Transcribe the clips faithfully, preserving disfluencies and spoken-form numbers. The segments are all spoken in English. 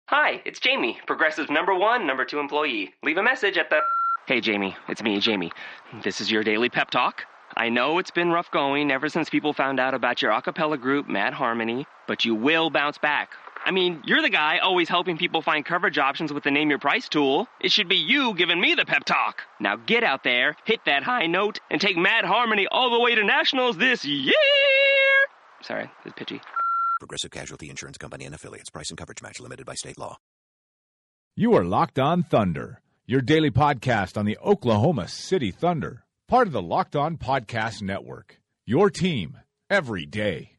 Hi, it's Jamie, Progressive's number one, number two employee. Leave a message at the... Hey, Jamie, it's me, Jamie. This is your daily pep talk. I know it's been rough going ever since people found out about your a cappella group, Mad Harmony, but you will bounce back. I mean, you're the guy always helping people find coverage options with the Name Your Price tool. It should be you giving me the pep talk. Now get out there, hit that high note, and take Mad Harmony all the way to nationals this year! Sorry, it's pitchy. Progressive Casualty Insurance Company and Affiliates. Price and coverage match limited by state law. You are Locked On Thunder, your daily podcast on the Oklahoma City Thunder, part of the Locked On Podcast Network. Your team every day.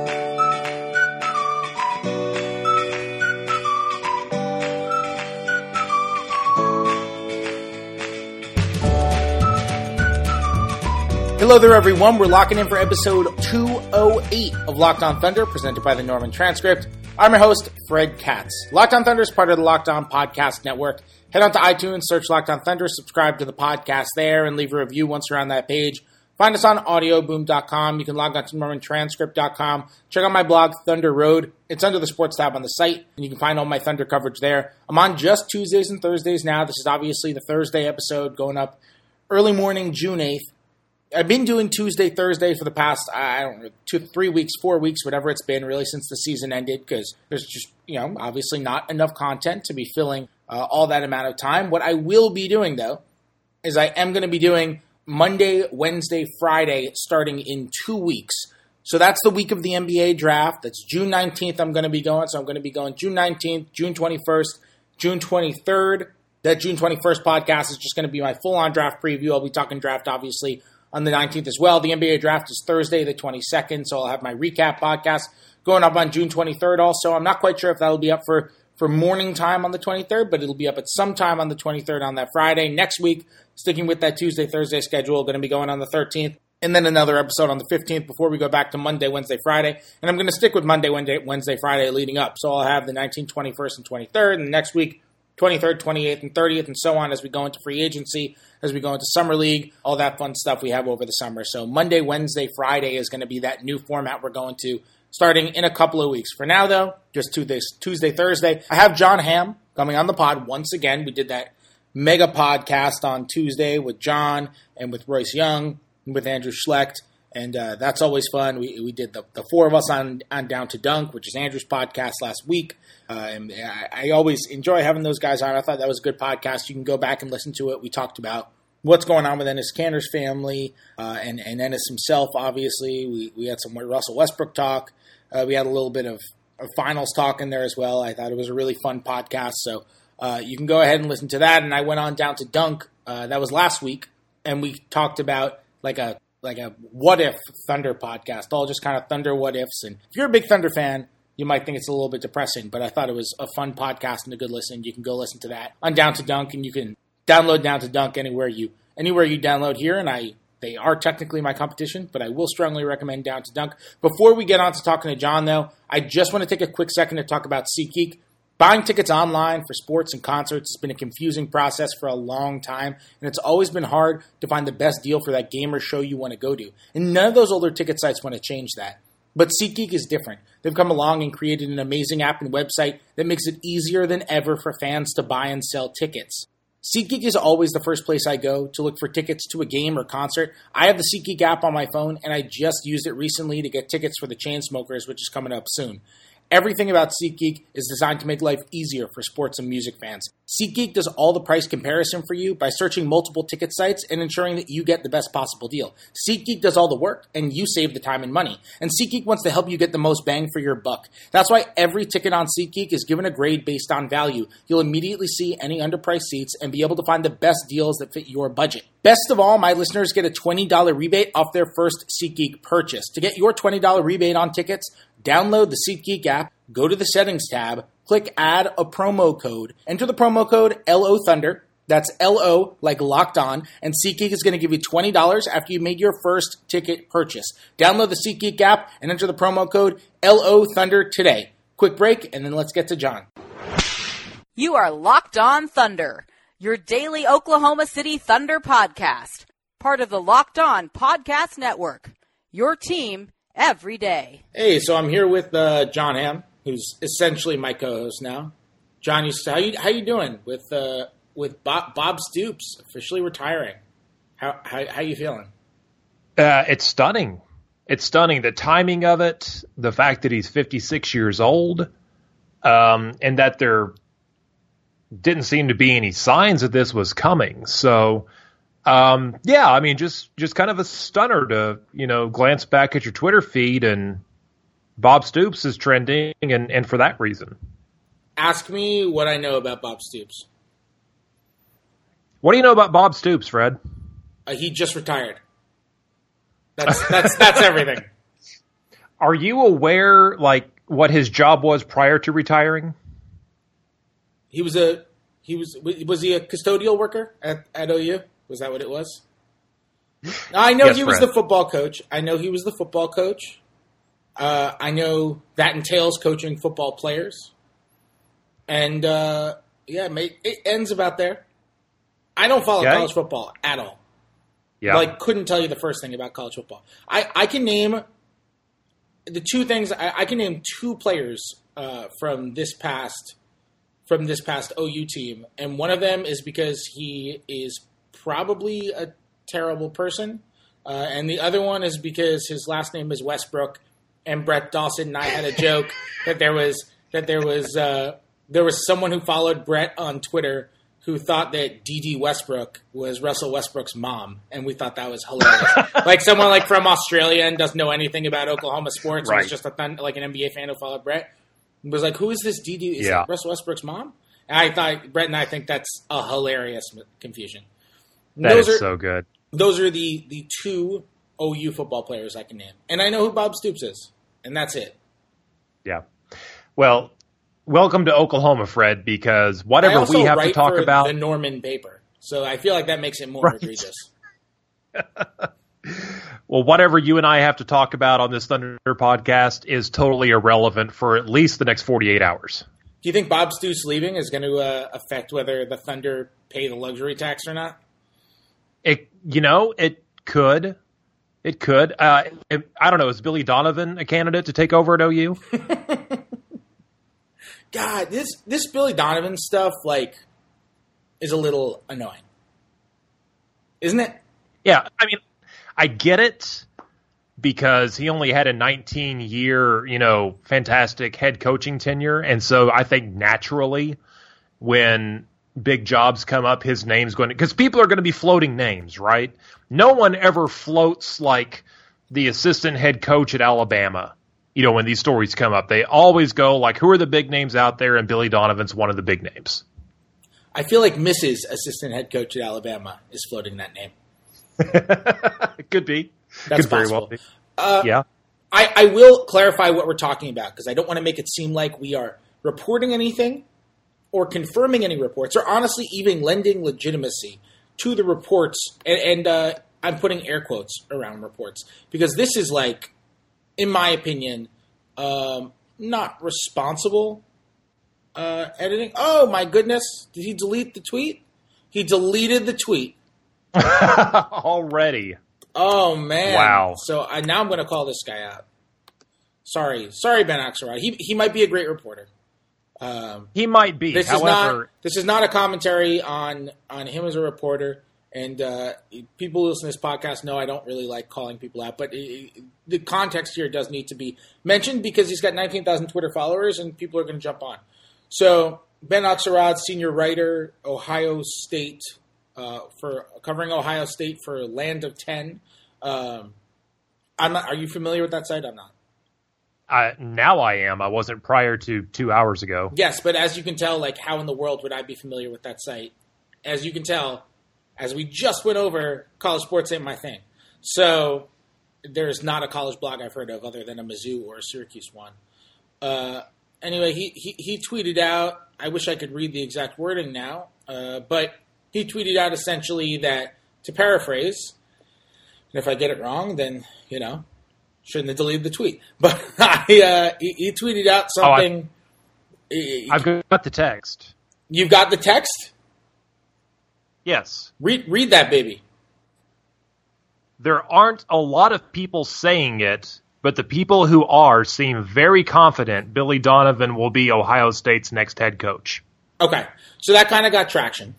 Hello there, everyone. We're locking in for episode two oh eight of Locked On Thunder, presented by the Norman Transcript. I'm your host, Fred Katz. Locked On Thunder is part of the Locked On Podcast Network. Head on to iTunes, search Locked On Thunder, subscribe to the podcast there, and leave a review once you're on that page. Find us on audio boom dot com. You can log on to norman transcript dot com. Check out my blog, Thunder Road. It's under the sports tab on the site, and you can find all my Thunder coverage there. I'm on just Tuesdays and Thursdays now. This is obviously the Thursday episode going up early morning, June eighth. I've been doing Tuesday, Thursday for the past, I don't know, two, three weeks, four weeks, whatever it's been, really, since the season ended, because there's just, you know, obviously not enough content to be filling uh, all that amount of time. What I will be doing, though, is I am going to be doing Monday, Wednesday, Friday, starting in two weeks. So that's the week of the N B A draft. That's June nineteenth I'm going to be going. So I'm going to be going June nineteenth, June twenty-first, June twenty-third. That June twenty-first podcast is just going to be my full-on draft preview. I'll be talking draft, obviously, on the nineteenth as well. The N B A draft is Thursday the twenty-second, so I'll have my recap podcast going up on June twenty-third also. I'm not quite sure if that'll be up for, for morning time on the twenty-third, but it'll be up at some time on the twenty-third on that Friday. Next week, sticking with that Tuesday, Thursday schedule, going to be going on the thirteenth, and then another episode on the fifteenth before we go back to Monday, Wednesday, Friday. And I'm going to stick with Monday, Wednesday, Wednesday, Friday leading up. So I'll have the nineteenth, twenty-first, and twenty-third, and next week, twenty-third, twenty-eighth, and thirtieth, and so on as we go into free agency, as we go into summer league, all that fun stuff we have over the summer. So Monday, Wednesday, Friday is going to be that new format we're going to starting in a couple of weeks. For now, though, just Tuesday, Tuesday, Thursday. I have John Hamm coming on the pod once again. We did that mega podcast on Tuesday with John and with Royce Young and with Andrew Schlecht. And uh, that's always fun. We we did the, the four of us on, on Down to Dunk, which is Andrew's podcast last week. Uh, and I, I always enjoy having those guys on. I thought that was a good podcast. You can go back and listen to it. We talked about what's going on with Enes Kanter's family uh, and, and Enes himself, obviously. We, we had some Russell Westbrook talk. Uh, we had a little bit of, of finals talk in there as well. I thought it was a really fun podcast. So uh, you can go ahead and listen to that. And I went on Down to Dunk. Uh, that was last week. And we talked about like a like a what-if Thunder podcast, all just kind of Thunder what-ifs. And if you're a big Thunder fan, you might think it's a little bit depressing, but I thought it was a fun podcast and a good listen. You can go listen to that on Down to Dunk, and you can download Down to Dunk anywhere you anywhere you download here. And I they are technically my competition, but I will strongly recommend Down to Dunk. Before we get on to talking to John, though, I just want to take a quick second to talk about SeatGeek. Buying tickets online for sports and concerts has been a confusing process for a long time, and it's always been hard to find the best deal for that game or show you want to go to. And none of those older ticket sites want to change that. But SeatGeek is different. They've come along and created an amazing app and website that makes it easier than ever for fans to buy and sell tickets. SeatGeek is always the first place I go to look for tickets to a game or concert. I have the SeatGeek app on my phone, and I just used it recently to get tickets for the Chainsmokers, which is coming up soon. Everything about SeatGeek is designed to make life easier for sports and music fans. SeatGeek does all the price comparison for you by searching multiple ticket sites and ensuring that you get the best possible deal. SeatGeek does all the work, and you save the time and money. And SeatGeek wants to help you get the most bang for your buck. That's why every ticket on SeatGeek is given a grade based on value. You'll immediately see any underpriced seats and be able to find the best deals that fit your budget. Best of all, my listeners get a twenty dollars rebate off their first SeatGeek purchase. To get your twenty dollars rebate on tickets, download the SeatGeek app, go to the Settings tab, click Add a Promo Code, enter the promo code L O Thunder, that's L O like locked on, and SeatGeek is going to give you twenty dollars after you made your first ticket purchase. Download the SeatGeek app and enter the promo code L O Thunder today. Quick break, and then let's get to John. You are Locked On Thunder, your daily Oklahoma City Thunder podcast, part of the Locked On Podcast Network, your team every day. Hey, so I'm here with uh, John Hamm, who's essentially my co-host now. John, you, how you how you doing with uh, with Bob, Bob Stoops officially retiring? How how how you feeling? Uh, it's stunning. It's stunning. The timing of it, the fact that he's fifty-six years old, um, and that there didn't seem to be any signs that this was coming. So, um, yeah, I mean, just just kind of a stunner to, you know, glance back at your Twitter feed and Bob Stoops is trending, and, and for that reason. Ask me what I know about Bob Stoops. What do you know about Bob Stoops, Fred? Uh, he just retired. That's that's that's everything. Are you aware, like, what his job was prior to retiring? He was a he was was he a custodial worker at, at O U? Was that what it was? I know Yes, he was Fred. the football coach. I know he was the football coach. Uh, I know that entails coaching football players. And, uh, yeah, mate, it ends about there. I don't follow Yeah. college football at all. Yeah. Like, couldn't tell you the first thing about college football. I, I can name the two things. I, I can name two players uh, from this past from this past O U team, and one of them is because he is probably a terrible person, uh, and the other one is because his last name is Westbrook. And Brett Dawson and I had a joke that there was that there was uh, there was someone who followed Brett on Twitter who thought that D D Westbrook was Russell Westbrook's mom, and we thought that was hilarious. Like someone like from Australia and doesn't know anything about Oklahoma sports, and Right. was just a thun- like an N B A fan who followed Brett. Was like, who is this D D? Is Yeah. it Russell Westbrook's mom? And I thought Brett and I think that's a hilarious confusion. That those is are so good. those are the the two O U football players I can name, and I know who Bob Stoops is, and that's it. Yeah. Well, welcome to Oklahoma, Fred, because I whatever also we have write to talk for about. the Norman paper, so I feel like that makes it more Right. egregious. Well, whatever you and I have to talk about on this Thunder podcast is totally irrelevant for at least the next forty-eight hours. Do you think Bob Stoops leaving is going to uh, affect whether the Thunder pay the luxury tax or not? It, you know, it could. It could. Uh, it, I don't know. Is Billy Donovan a candidate to take over at O U? God, this this Billy Donovan stuff like is a little annoying, isn't it? Yeah, I mean, I get it because he only had a nineteen-year, you know, fantastic head coaching tenure, and so I think naturally, when big jobs come up, his name's going to, because people are going to be floating names, right? No one ever floats like the assistant head coach at Alabama. You know, when these stories come up, they always go like, who are the big names out there? And Billy Donovan's one of the big names. I feel like Missus Assistant Head Coach at Alabama is floating that name. It could be. That's could very possible. well be. Uh, Yeah. I, I will clarify what we're talking about because I don't want to make it seem like we are reporting anything or confirming any reports or honestly even lending legitimacy to the reports. And, and uh, I'm putting air quotes around reports because this is like, in my opinion, um, not responsible uh, editing. Oh, my goodness. Did he delete the tweet? He deleted the tweet. Already. Oh, man. Wow. So I, now I'm going to call this guy out. Sorry. Sorry, Ben Axelrod. He, he might be a great reporter. Um, He might be. this However, is not this is not a commentary on, on him as a reporter. And uh, people who listen to this podcast know I don't really like calling people out. But it, it, the context here does need to be mentioned because he's got nineteen thousand Twitter followers and people are going to jump on. So Ben Axelrod, senior writer, Ohio State, uh, for covering Ohio State for Land of ten. Um, I'm not, are you familiar with that site? I'm not. I, now I am. I wasn't prior to two hours ago. Yes, but as you can tell, like, how in the world would I be familiar with that site? As you can tell, as we just went over, college sports ain't my thing. So there's not a college blog I've heard of other than a Mizzou or a Syracuse one. Uh, anyway, he, he, he tweeted out, I wish I could read the exact wording now, uh, but he tweeted out essentially that, to paraphrase, and if I get it wrong, then, you know, shouldn't have deleted the tweet. But I, uh, he, he tweeted out something. Oh, I, I've got the text. You've got the text? Yes. Read read that, baby. There aren't a lot of people saying it, but the people who are seem very confident Billy Donovan will be Ohio State's next head coach. Okay, so that kind of got traction.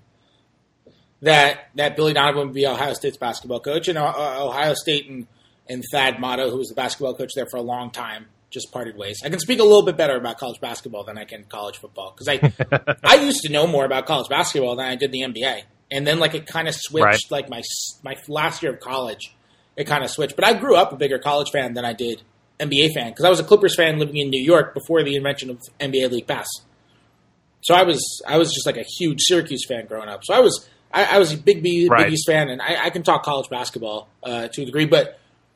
That that Billy Donovan would be Ohio State's basketball coach, and uh, Ohio State and, and Thad Matta, who was the basketball coach there for a long time, just parted ways. I can speak a little bit better about college basketball than I can college football, because I I used to know more about college basketball than I did the N B A, and then like it kind of switched. Right. Like my my last year of college, it kind of switched. But I grew up a bigger college fan than I did N B A fan, because I was a Clippers fan living in New York before the invention of N B A League Pass. So I was I was just like a huge Syracuse fan growing up. So I was. I, I was a big B, right. Big East fan, and I, I can talk college basketball uh, to a degree, but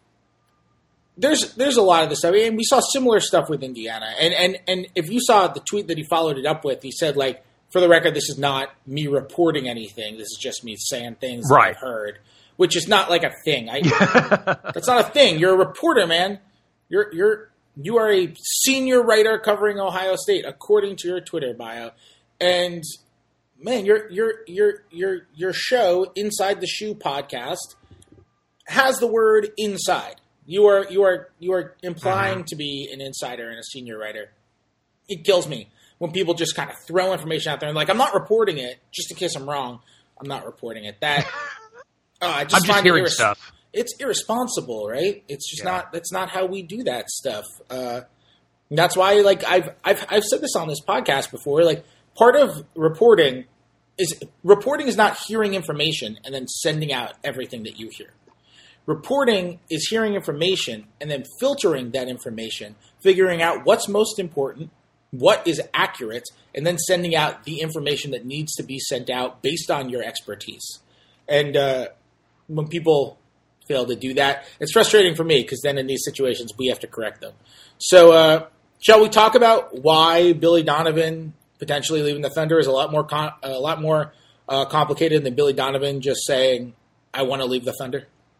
there's there's a lot of this stuff. And we saw similar stuff with Indiana. And, and, and if you saw the tweet that he followed it up with, he said, like, for the record, this is not me reporting anything. This is just me saying things right. that I've heard, which is not like a thing. I, that's not a thing. You're a reporter, man. You're you're you are a senior writer covering Ohio State, according to your Twitter bio, and man, your your your your your show, Inside the Shoe podcast, has the word inside. You are you are you are implying mm-hmm. to be an insider and a senior writer. It kills me when people just kind of throw information out there and like, I'm not reporting it, just in case I'm wrong. I'm not reporting it. That uh, I just I'm just find hearing it irres- stuff. It's irresponsible, right? It's just yeah. not. That's not how we do that stuff. Uh, that's why, like, I've I've I've said this on this podcast before. Like, part of reporting is reporting is not hearing information and then sending out everything that you hear. Reporting is hearing information and then filtering that information, figuring out what's most important, what is accurate, and then sending out the information that needs to be sent out based on your expertise. And uh, when people fail to do that, it's frustrating for me because then in these situations we have to correct them. So uh, shall we talk about why Billy Donovan potentially leaving the Thunder is a lot more com- a lot more uh, complicated than Billy Donovan just saying, I want to leave the Thunder?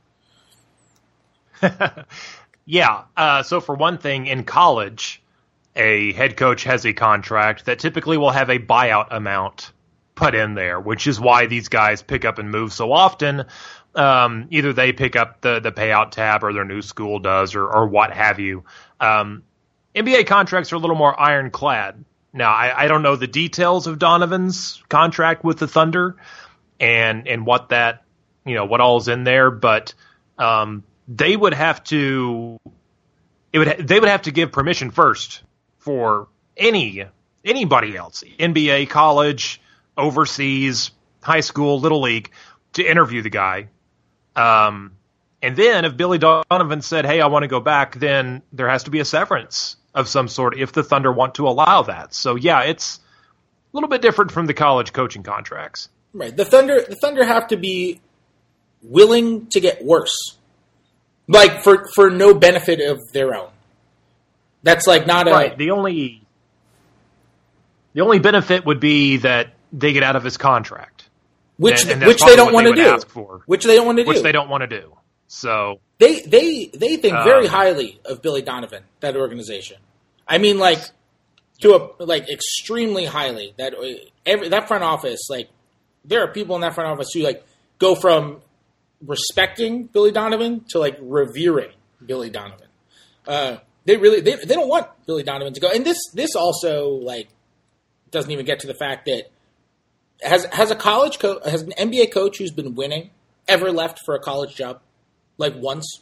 yeah. Uh, so for one thing, in college, a head coach has a contract that typically will have a buyout amount put in there, which is why these guys pick up and move so often. Um, either they pick up the, the payout tab or their new school does or, or what have you. Um, N B A contracts are a little more ironclad. Now, I, I don't know the details of Donovan's contract with the Thunder and and what that, you know, what all's in there, but um, they would have to it would they would have to give permission first for any anybody else, N B A, college, overseas, high school, little league, to interview the guy. Um, and then if Billy Donovan said, hey, I want to go back, then there has to be a severance of some sort if the Thunder want to allow that. So, yeah, it's a little bit different from the college coaching contracts. Right. The Thunder the Thunder have to be willing to get worse. Like, for, for no benefit of their own. That's, like, not a... Right. The only, the only benefit would be that they get out of his contract. Which and, and which they don't want to do. Ask for, which they don't want to do. Which they don't want to do. So They they they think very um, highly of Billy Donovan, that organization. I mean, like, to a like extremely highly. That every that front office, like, there are people in that front office who like go from respecting Billy Donovan to like revering Billy Donovan. Uh, they really they they don't want Billy Donovan to go. And this this also like doesn't even get to the fact that has has a college coach has an N B A coach who's been winning ever left for a college job, like once?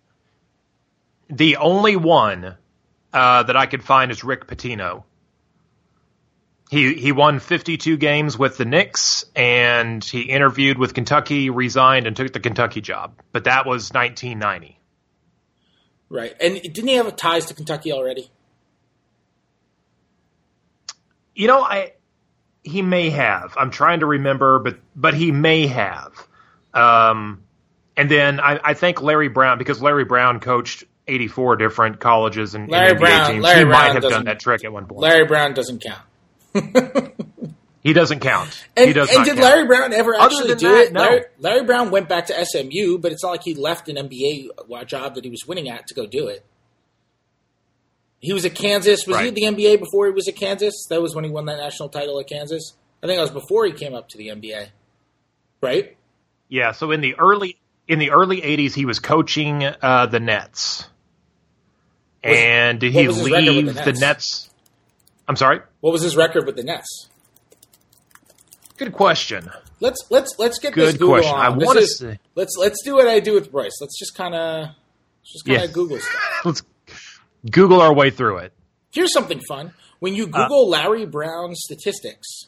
The only one uh, that I could find is Rick Pitino. He he won fifty-two games with the Knicks, and he interviewed with Kentucky, resigned, and took the Kentucky job. But that was nineteen ninety. Right. And didn't he have ties to Kentucky already? You know, I he may have. I'm trying to remember, but but he may have. Um, and then I, I think Larry Brown, because Larry Brown coached eighty-four different colleges and, Larry and N B A Brown, teams. Larry he Brown might have doesn't- done that trick at one point. Larry Brown doesn't count. He doesn't count. And, he does and not did count. Larry Brown ever Other actually than do that, it? no. Larry, Larry Brown went back to S M U, but it's not like he left an N B A job that he was winning at to go do it. He was at Kansas. Was he Right. at the N B A before he was at Kansas? That was when he won that national title at Kansas. I think that was before he came up to the N B A. Right? Yeah, so in the early in the early eighties, he was coaching uh, the Nets. Was- and did what he was his record with leave the the Nets? Nets? I'm sorry? What was his record with the Nets? Good question. Let's let's let's get Good this Google question. on. I This want to is- say. Let's let's do what I do with Bryce. Let's just kind of just kind of Yeah. Google stuff. Let's Google our way through it. Here's something fun. When Uh, you Google Larry Brown statistics,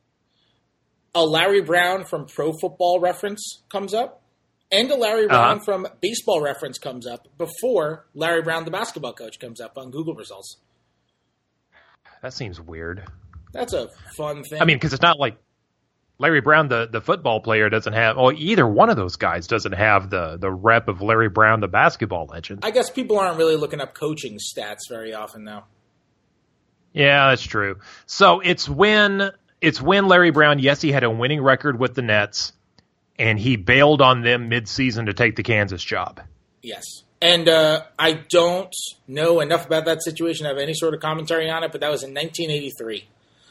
a Larry Brown from Pro Football Reference comes up, and a Larry Brown Uh-huh. from Baseball Reference comes up before Larry Brown, the basketball coach, comes up on Google results. That seems weird. That's a fun thing. I mean, because it's not like Larry Brown, the, the football player, doesn't have, well, either one of those guys doesn't have the, the rep of Larry Brown, the basketball legend. I guess people aren't really looking up coaching stats very often now. Yeah, that's true. So it's when it's when Larry Brown, yes, he had a winning record with the Nets, and he bailed on them midseason to take the Kansas job. Yes. And uh, I don't know enough about that situation to have any sort of commentary on it, but that was in nineteen eighty-three.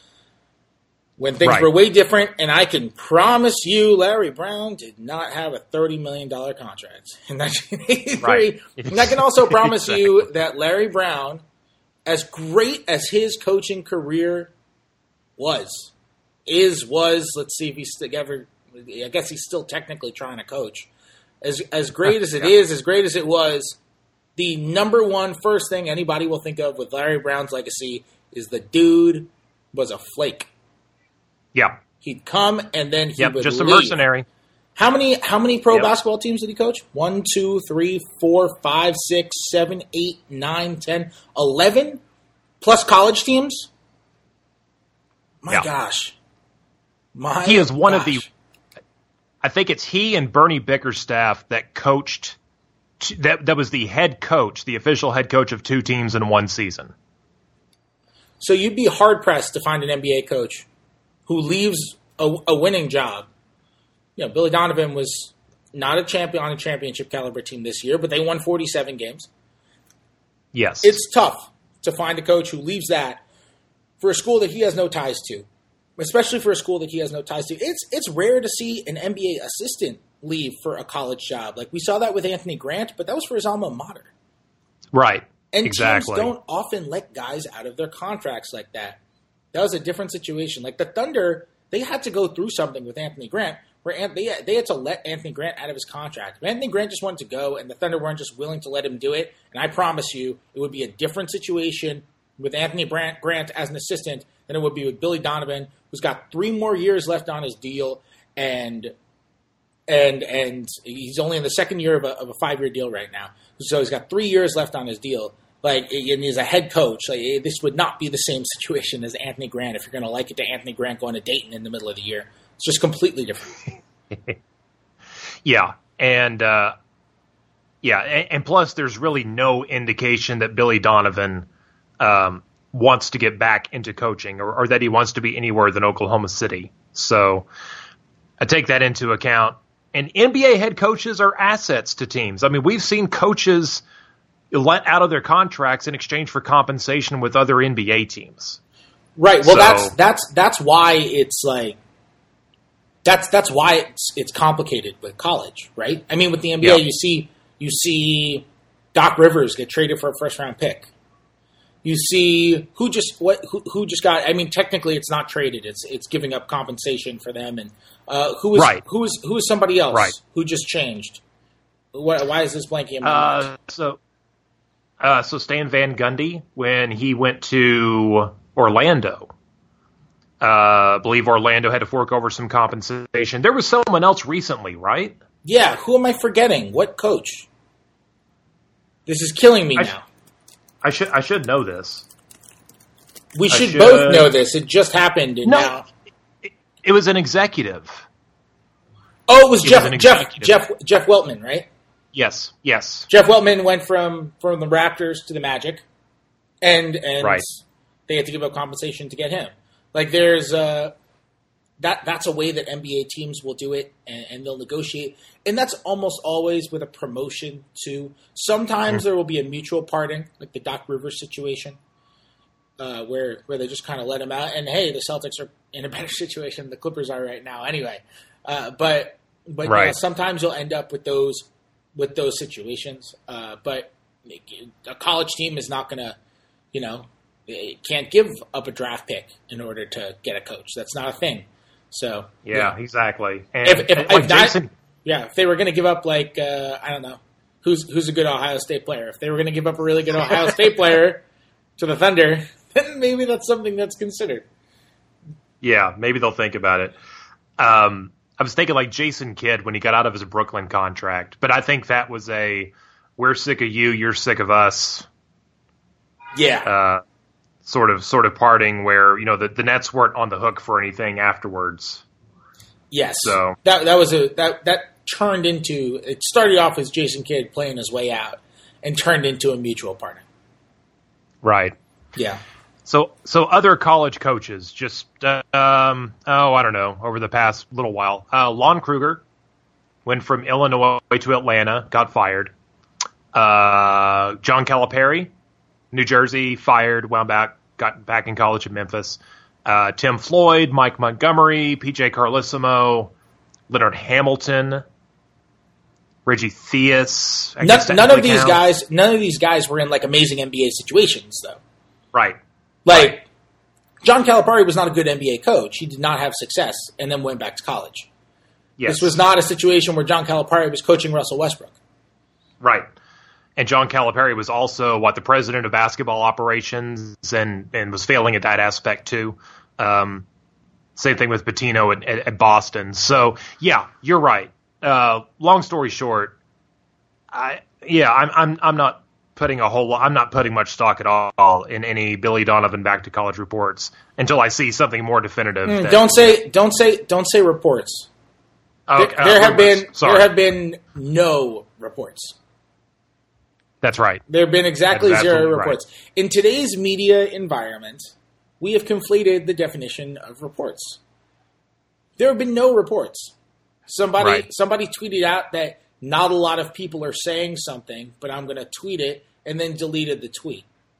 When things Right. were way different, and I can promise you Larry Brown did not have a thirty million dollars contract in nineteen eighty-three. Right. And I can also promise Exactly. you that Larry Brown, as great as his coaching career was, is, was, let's see if he's still ever, I guess he's still technically trying to coach. As as great as it Yeah. is, as great as it was, the number one first thing anybody will think of with Larry Brown's legacy is the dude was a flake. Yeah. He'd come and then he Yep. would Just a leave. mercenary. How many how many pro Yep. basketball teams did he coach? One, two, three, four, five, six, seven, eight, nine, ten, eleven, plus college teams. My Yeah. gosh, my He is one of the- gosh. I think it's he and Bernie Bickerstaff that coached, t- that, that was the head coach, the official head coach of two teams in one season. So you'd be hard pressed to find an N B A coach who leaves a, a winning job. You know, Billy Donovan was not a champion on a championship caliber team this year, but they won forty-seven games. Yes. It's tough to find a coach who leaves that for a school that he has no ties to, especially for a school that he has no ties to. It's it's rare to see an N B A assistant leave for a college job. Like we saw that with Anthony Grant, but that was for his alma mater. right. And exactly. teams don't often let guys out of their contracts like that. That was a different situation. Like the Thunder, they had to go through something with Anthony Grant where An- they, they had to let Anthony Grant out of his contract. If Anthony Grant just wanted to go and the Thunder weren't just willing to let him do it, and I promise you it would be a different situation with Anthony Grant, Grant as an assistant than it would be with Billy Donovan, who's got three more years left on his deal, and and and he's only in the second year of a, of a five-year deal right now. So he's got three years left on his deal. Like, and he's a head coach. Like, this would not be the same situation as Anthony Grant if you're going to like it to Anthony Grant going to Dayton in the middle of the year. It's just completely different. Yeah, and uh, yeah, and, and plus, there's really no indication that Billy Donovan um, wants to get back into coaching, or, or that he wants to be anywhere than Oklahoma City. So I take that into account. And N B A head coaches are assets to teams. I mean, we've seen coaches let out of their contracts in exchange for compensation with other N B A teams. Right. Well, So- that's that's that's why it's like that's that's why it's it's complicated with college, right? I mean, with the N B A, Yeah. you see you see Doc Rivers get traded for a first round pick. You see who just what who, who just got. I mean, technically, it's not traded. It's it's giving up compensation for them. And uh, who is Right. who is who is somebody else Right. who just changed? Why, why is this blanking in my mind? Uh, so, uh, so Stan Van Gundy, when he went to Orlando, uh, I believe Orlando had to fork over some compensation. There was someone else recently, right? Yeah, who am I forgetting? What coach? This is killing me I now. sh- I should I should know this. We I should, should- both know this. It just happened, and No. now. It was an executive. Oh, it was He Jeff was an Jeff executive. Jeff Jeff Weltman, right? Yes, yes, Jeff Weltman went from from the Raptors to the Magic, and and Right. they had to give up compensation to get him. Like there's uh that that's a way that N B A teams will do it, and, and they'll negotiate, and that's almost always with a promotion too. Sometimes there will be a mutual parting, like the Doc Rivers situation. Uh, where where they just kind of let him out, and hey, the Celtics are in a better situation than the Clippers are right now, anyway. Uh, but but you know, Right. sometimes you'll end up with those with those situations. Uh, but a college team is not going to, you know, it can't give up a draft pick in order to get a coach. That's not a thing. So yeah, yeah. exactly. And if, if, like if not, Jason, yeah, if they were going to give up like uh, I don't know who's who's a good Ohio State player, if they were going to give up a really good Ohio State player to the Thunder, then maybe that's something that's considered. Yeah, maybe they'll think about it. Um, I was thinking like Jason Kidd when he got out of his Brooklyn contract, but I think that was a we're sick of you, you're sick of us. Yeah. Uh, sort of sort of parting where, you know, the, the Nets weren't on the hook for anything afterwards. Yes. So that that was a that that turned into it started off as Jason Kidd playing his way out and turned into a mutual parting. Right. Yeah. So so other college coaches just uh, um oh I don't know over the past little while. Uh, Lon Kruger went from Illinois to Atlanta, got fired. Uh, John Calipari, New Jersey, fired, wound back, got back in college at Memphis. Uh, Tim Floyd, Mike Montgomery, P J Carlesimo, Leonard Hamilton, Reggie Theus. I None, guess none of these counts. guys, none of these guys were in like amazing N B A situations, though. Right. Like right. John Calipari was not a good N B A coach. He did not have success, and then went back to college. Yes. This was not a situation where John Calipari was coaching Russell Westbrook. Right. And John Calipari was also, what, the president of basketball operations and, and was failing at that aspect, too. Um, same thing with Pitino at, at, at Boston. So, yeah, you're right. Uh, long story short, I yeah, I'm I'm I'm not putting a whole lot, I'm not putting much stock at all in any Billy Donovan back to college reports until I see something more definitive. Mm, that, don't say don't say don't say reports. Oh, there uh, there have rumors. been Sorry. there have been no reports. That's right. There have been exactly That's zero absolutely reports. Right. In today's media environment, we have conflated the definition of reports. There have been no reports. Somebody Right. somebody tweeted out that not a lot of people are saying something, but I'm going to tweet it, and then deleted the tweet.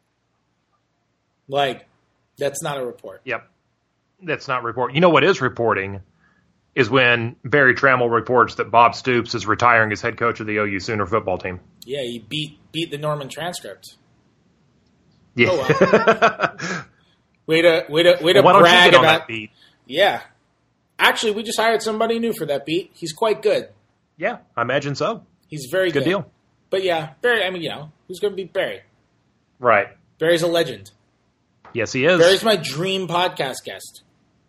Like, that's not a report. Yep. That's not report. You know what is reporting is when Barry Trammell reports that Bob Stoops is retiring as head coach of the O U Sooner football team. Yeah, he beat beat the Norman transcript. Yeah. Oh, well. way to way to way to Why don't brag you get on about that beat? Yeah. Actually, we just hired somebody new for that beat. He's quite good. Yeah, I imagine so. He's very Good good. deal. But yeah, Barry, I mean, you know, who's going to beat Barry? Right. Barry's a legend. Yes, he is. Barry's my dream podcast guest.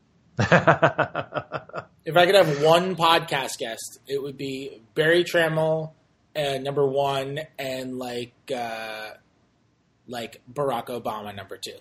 If I could have one podcast guest, it would be Barry Trammell, uh, number one, and like uh, like Barack Obama, number two.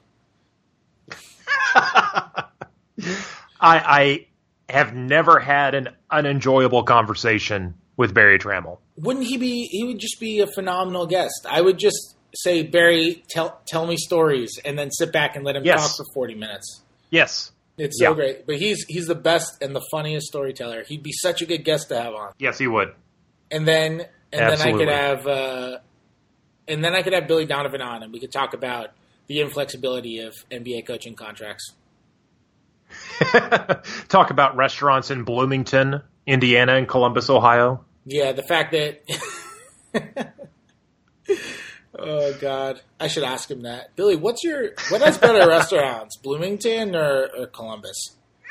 I, I have never had an unenjoyable conversation with Barry Trammell. Wouldn't he be? He would just be a phenomenal guest. I would just say, Barry, tell tell me stories, and then sit back and let him Yes. talk for forty minutes. Yes. It's so Yeah. great. But he's he's the best and the funniest storyteller. He'd be such a good guest to have on. Yes, he would. And then and Absolutely. then I could have uh, and then I could have Billy Donovan on, and we could talk about the inflexibility of N B A coaching contracts. Talk about restaurants in Bloomington, Indiana, and Columbus, Ohio. Yeah, the fact that oh God, I should ask him that. Billy, what's your what has better restaurants, Bloomington or, or Columbus?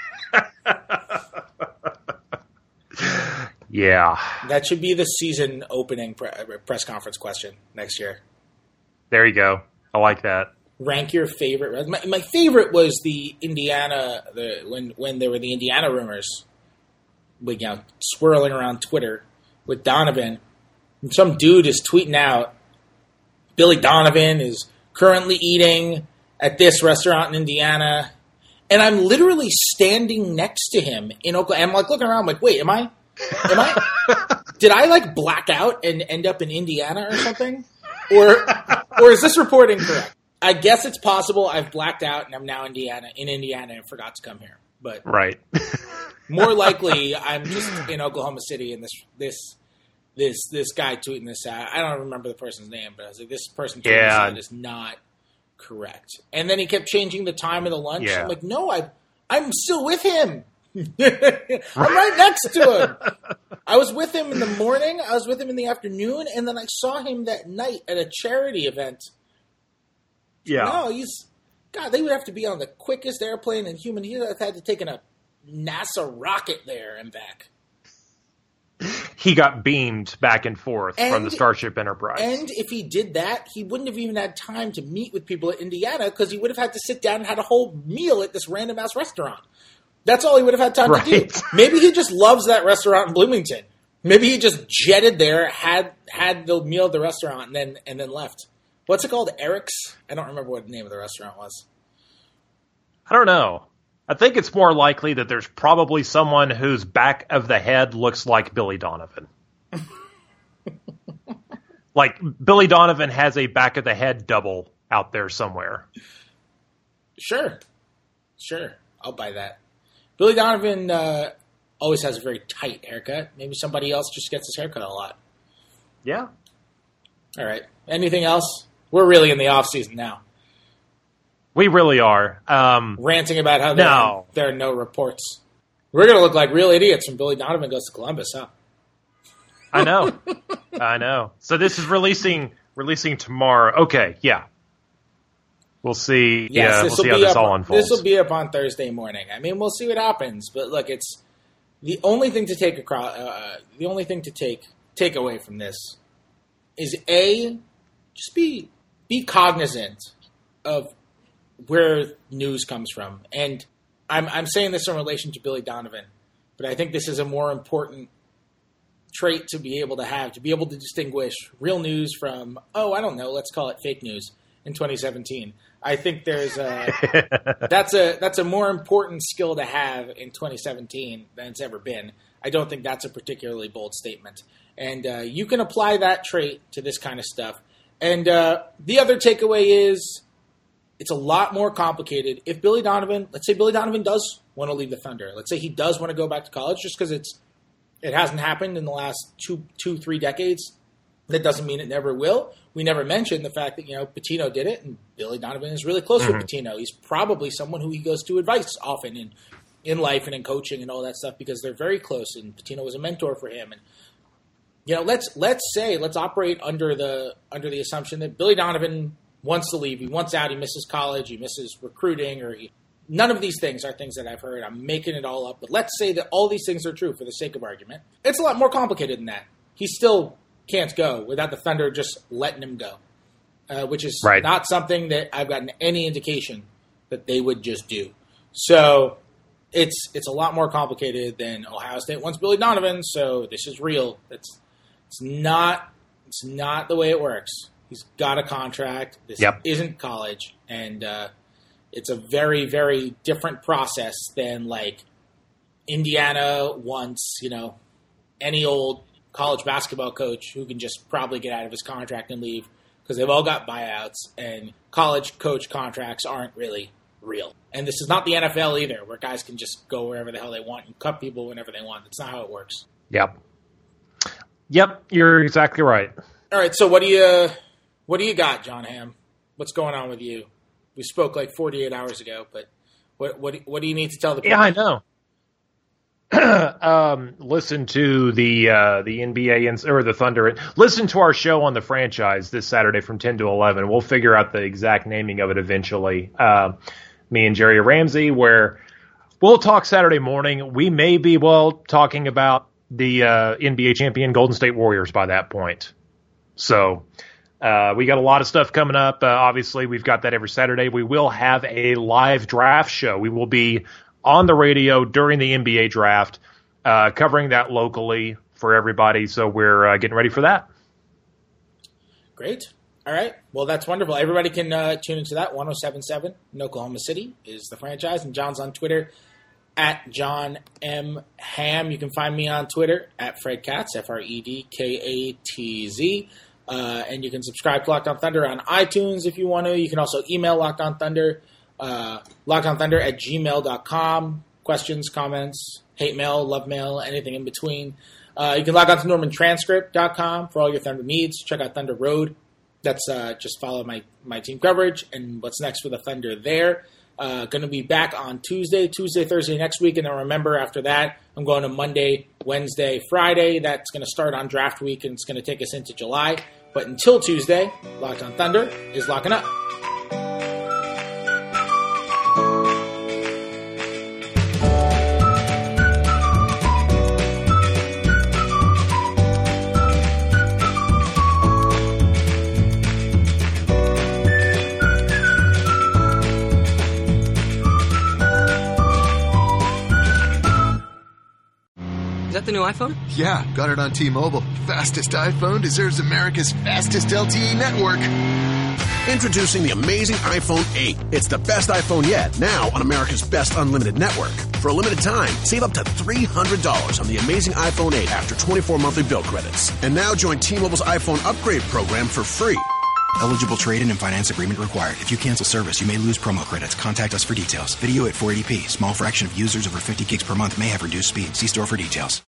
Yeah. That should be the season opening pre- press conference question next year. There you go. I like that. Rank your favorite. My, my favorite was the Indiana, the when when there were the Indiana rumors, like, you know, swirling around Twitter with Donovan. And some dude is tweeting out, Billy Donovan is currently eating at this restaurant in Indiana, and I'm literally standing next to him in Oklahoma. I'm like looking around, like, wait, am I? Am I? Did I like black out and end up in Indiana or something? Or or is this reporting correct? I guess it's possible I've blacked out and I'm now Indiana in Indiana and forgot to come here. But Right. more likely, I'm just in Oklahoma City and this this this this guy tweeting this out. I don't remember the person's name, but I was like, this person tweeting Yeah. this out is not correct. And then he kept changing the time of the lunch. Yeah. I'm like, no, I I'm still with him. I'm right next to him. I was with him in the morning. I was with him in the afternoon, and then I saw him that night at a charity event. Yeah. No, he's God. They would have to be on the quickest airplane in human. He would have had to take a NASA rocket there and back. He got beamed back and forth and, from the Starship Enterprise. And if he did that, he wouldn't have even had time to meet with people at Indiana because he would have had to sit down and had a whole meal at this random ass restaurant. That's all he would have had time right. to do. Maybe he just loves that restaurant in Bloomington. Maybe he just jetted there, had had the meal at the restaurant, and then and then left. What's it called? Eric's? I don't remember what the name of the restaurant was. I don't know. I think it's more likely that there's probably someone whose back of the head looks like Billy Donovan. Like, Billy Donovan has a back of the head double out there somewhere. Sure. Sure. I'll buy that. Billy Donovan uh, always has a very tight haircut. Maybe somebody else just gets his haircut a lot. Yeah. All right. Anything else? We're really in the off season now. We really are. Um, Ranting about how there, no. are, there are no reports. We're going to look like real idiots when Billy Donovan goes to Columbus, huh? I know. I know. So this is releasing releasing tomorrow. Okay, yeah. We'll see. Yes, yeah, we'll see how this all unfolds. This will be up on Thursday morning. I mean, we'll see what happens. But look, it's the only thing to take across. Uh, the only thing to take take away from this is a just be be cognizant of where news comes from. And I'm I'm saying this in relation to Billy Donovan, but I think this is a more important trait to be able to have, to be able to distinguish real news from, oh, I don't know, let's call it fake news in twenty seventeen. I think there's a that's a that's a more important skill to have in twenty seventeen than it's ever been. I don't think that's a particularly bold statement. And uh, you can apply that trait to this kind of stuff. And uh, the other takeaway is, it's a lot more complicated. If Billy Donovan, let's say Billy Donovan does want to leave the Thunder. Let's say he does want to go back to college just because it's it hasn't happened in the last two, two, three decades. That doesn't mean it never will. We never mentioned the fact that, you know, Pitino did it, and Billy Donovan is really close mm-hmm. with Pitino. He's probably someone who he goes to advice often in, in life and in coaching and all that stuff because they're very close, and Pitino was a mentor for him. And you know, let's let's say let's operate under the under the assumption that Billy Donovan wants to leave. He wants out. He misses college. He misses recruiting. Or he, none of these things are things that I've heard. I'm making it all up. But let's say that all these things are true for the sake of argument. It's a lot more complicated than that. He still can't go without the Thunder just letting him go, uh, which is right. not something that I've gotten any indication that they would just do. So it's it's a lot more complicated than Ohio State wants Billy Donovan. So this is real. It's it's not it's not the way it works. He's got a contract. This yep. isn't college. And uh, it's a very, very different process than, like, Indiana wants, you know, any old college basketball coach who can just probably get out of his contract and leave because they've all got buyouts, and college coach contracts aren't really real. And this is not the N F L either, where guys can just go wherever the hell they want and cut people whenever they want. That's not how it works. Yep. Yep, you're exactly right. All right, so what do you... What do you got, John Hamm? What's going on with you? We spoke like forty-eight hours ago, but what what what do you need to tell the people? Yeah, I know. um, listen to the uh, the N B A or the Thunder. Listen to our show on the franchise this Saturday from ten to eleven. We'll figure out the exact naming of it eventually. Uh, me and Jerry Ramsey, where we'll talk Saturday morning. We may be well talking about the uh, N B A champion Golden State Warriors by that point. So. Uh, we got a lot of stuff coming up. Uh, obviously, we've got that every Saturday. We will have a live draft show. We will be on the radio during the N B A draft, uh, covering that locally for everybody. So we're uh, getting ready for that. Great. All right. Well, that's wonderful. Everybody can uh, tune into that. one oh seven point seven in Oklahoma City is the franchise. And John's on Twitter at John M. Hamm. You can find me on Twitter at Fred Katz, F R E D K A T Z. Uh, and you can subscribe to Locked On Thunder on iTunes if you want to. You can also email Locked On Thunder, uh, LockedOnThunder at gmail dot com. Questions, comments, hate mail, love mail, anything in between. Uh, you can log on to Norman Transcript dot com for all your Thunder needs. Check out Thunder Road. That's uh, just follow my, my team coverage and what's next for the Thunder there. Uh, going to be back on Tuesday, Tuesday, Thursday next week. And then remember, after that, I'm going to Monday, Wednesday, Friday. That's going to start on draft week, and it's going to take us into July. But until Tuesday, Locked On Thunder is locking up. got the new iPhone? Yeah, got it on T-Mobile. Fastest iPhone deserves America's fastest L T E network. Introducing the amazing iPhone eight. It's the best iPhone yet, now on America's best unlimited network. For a limited time, save up to three hundred dollars on the amazing iPhone eight after twenty-four monthly bill credits. And now join T-Mobile's iPhone upgrade program for free. Eligible trade-in and finance agreement required. If you cancel service, you may lose promo credits. Contact us for details. Video at four eighty p. Small fraction of users over fifty gigs per month may have reduced speed. See store for details.